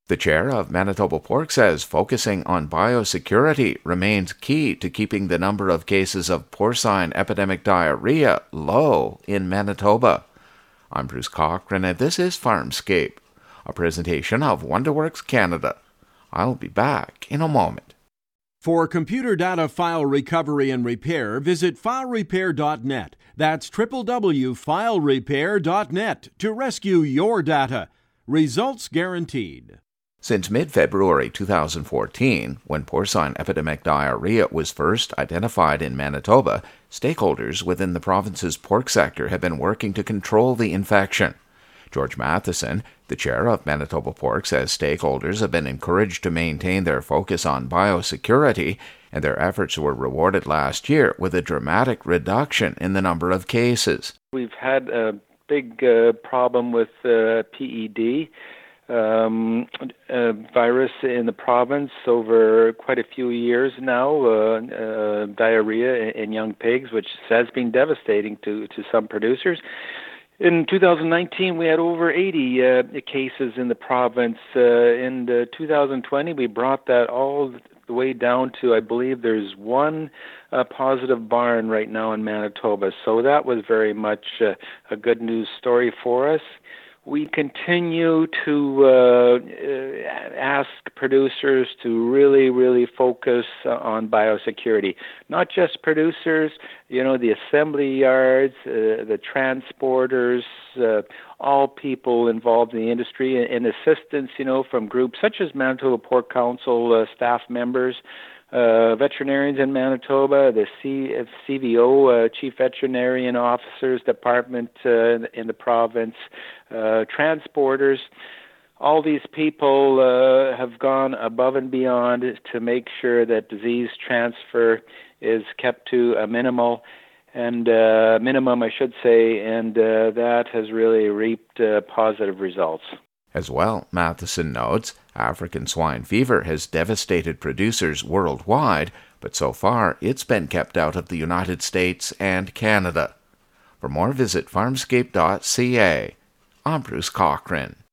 The chair of Manitoba Pork says focusing on biosecurity remains key to keeping the number of cases of porcine epidemic diarrhea low in Manitoba. I'm Bruce Cochran, and this is Farmscape, a presentation of WonderWorks Canada. I'll be back in a moment. For computer data file recovery and repair, visit filerepair.net. That's www.filerepair.net to rescue your data. Results guaranteed. Since mid-February 2014, when porcine epidemic diarrhea was first identified in Manitoba, stakeholders within the province's pork sector have been working to control the infection. George Matheson, the chair of Manitoba Pork, says stakeholders have been encouraged to maintain their focus on biosecurity, and their efforts were rewarded last year with a dramatic reduction in the number of cases. We've had a big problem with PED. Virus in the province over quite a few years now, diarrhea in young pigs, which has been devastating to some producers. In 2019, we had over 80 cases in the province. In 2020, we brought that all the way down to, I believe there's one positive barn right now in Manitoba. So that was very much a good news story for us. We continue to ask producers to really focus on biosecurity. Not just producers, the assembly yards, the transporters, all people involved in the industry, and assistance, from groups such as Manitoba Pork Council staff members, veterinarians in Manitoba, the CVO, Chief Veterinarian Officers Department in the province, transporters. All these people have gone above and beyond to make sure that disease transfer is kept to a minimum, and that has really reaped positive results. As well, Matheson notes, African swine fever has devastated producers worldwide, but so far it's been kept out of the United States and Canada. For more, visit farmscape.ca. I'm Bruce Cochran.